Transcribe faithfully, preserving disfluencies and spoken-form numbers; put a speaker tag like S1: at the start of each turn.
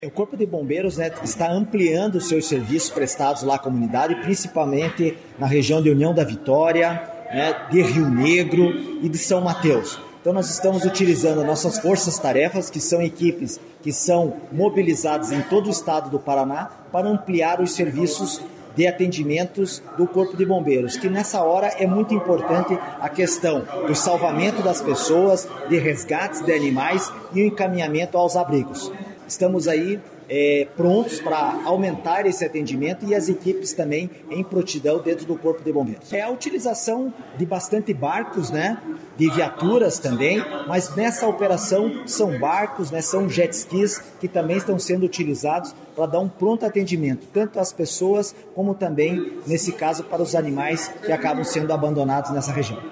S1: O Corpo de Bombeiros, né, está ampliando os seus serviços prestados lá à comunidade, principalmente na região de União da Vitória, né, de Rio Negro e de São Mateus. Então nós estamos utilizando nossas forças-tarefas, que são equipes que são mobilizadas em todo o estado do Paraná, para ampliar os serviços de atendimentos do Corpo de Bombeiros, que nessa hora é muito importante a questão do salvamento das pessoas, de resgates de animais e o encaminhamento aos abrigos. Estamos aí é, prontos para aumentar esse atendimento e as equipes também em prontidão dentro do Corpo de Bombeiros. É a utilização de bastante barcos, né, de viaturas também, mas nessa operação são barcos, né, são jet skis que também estão sendo utilizados para dar um pronto atendimento, tanto às pessoas como também, nesse caso, para os animais que acabam sendo abandonados nessa região.